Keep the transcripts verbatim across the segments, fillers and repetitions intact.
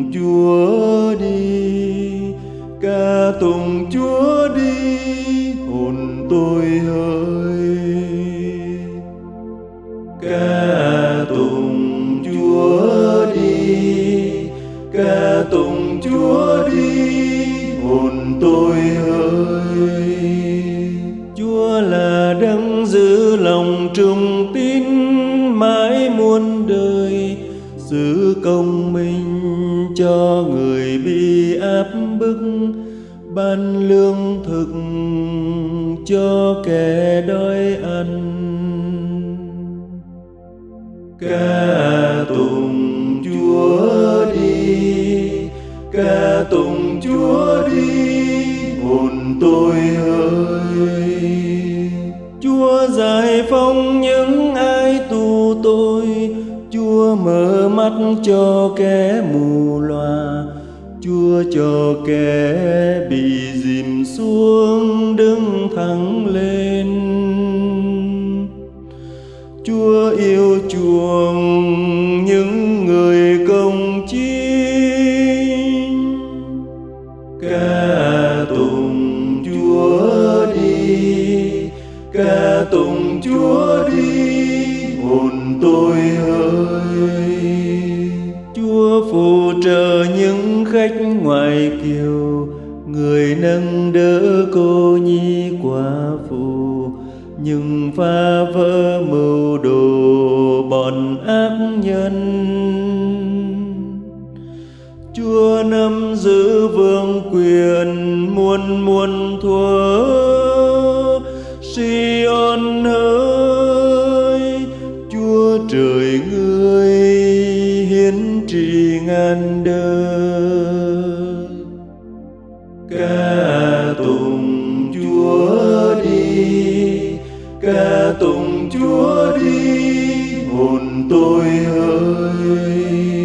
Chúa đi, ca tụng Chúa đi, hồn tôi hỡi. Ca tụng Chúa đi, ca tụng Chúa đi, hồn tôi hỡi. Chúa là đấng giữ lòng trung tín mãi muôn đời, giữ công minh cho người bị áp bức, ban lương thực cho kẻ đói ăn. Ca tụng Chúa đi, ca tụng Chúa đi, hồn tôi hỡi. Chúa giải phóng những ai tù tội, Chúa mở mắt cho kẻ mù lòa, Chúa cho kẻ bị dìm xuống đứng thẳng lên. Chúa yêu chuộng những người công chính. Ca tụng Chúa đi, ca tụng Chúa đi, hồn tôi hỡi. Chúa phù trợ những khách ngoại kiều, người nâng đỡ cô nhi quả phụ, nhưng phá vỡ mưu đồ bọn ác nhân. Chúa nắm giữ vương quyền muôn muôn thuở, Sion ơi, Chúa trời ngươi hiến trị ngàn đời. Ca tụng Chúa đi, ca tụng Chúa đi, hồn tôi hỡi.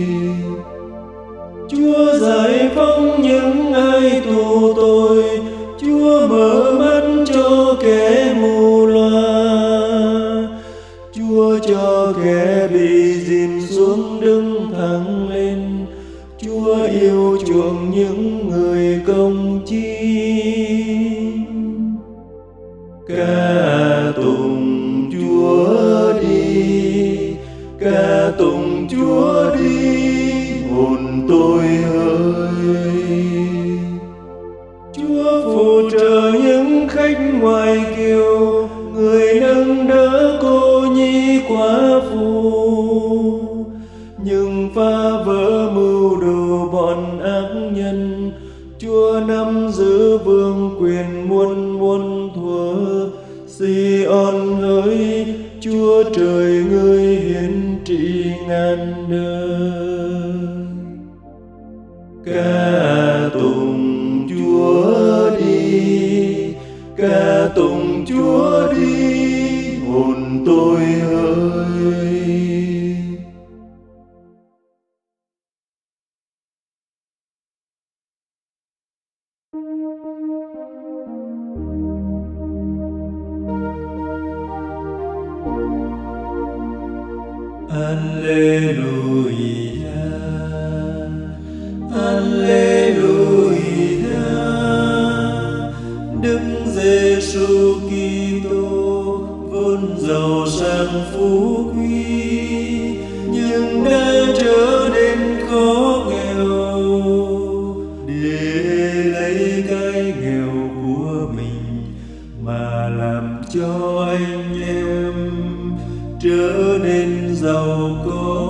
Chúa giải phóng những ai tù tội, Chúa mở mắt cho kẻ mù loà, Chúa cho kẻ bị dìm xuống đứng thẳng lên. Chúa yêu chuộng những người công chính. Ca tụng Chúa đi, ca tụng Chúa đi, hồn tôi hỡi. Chúa phù trợ những khách ngoại kiều, người nâng đỡ cô nhi quả phụ, nhưng phá vỡ mưu đồ bọn ác nhân. Chúa nắm giữ vương quyền muôn muôn thuở, Sion hỡi, Chúa trời ngươi hiển trị ngàn đời. Ca tụng Chúa đi, ca tụng Chúa đi, hồn tôi hỡi. Alleluia, Alleluia. Đức Giêsu Kitô vốn giàu sang phú quý, nhưng đã trở nên khó nghèo để lấy cái nghèo của mình mà làm cho anh em trở nên giàu có.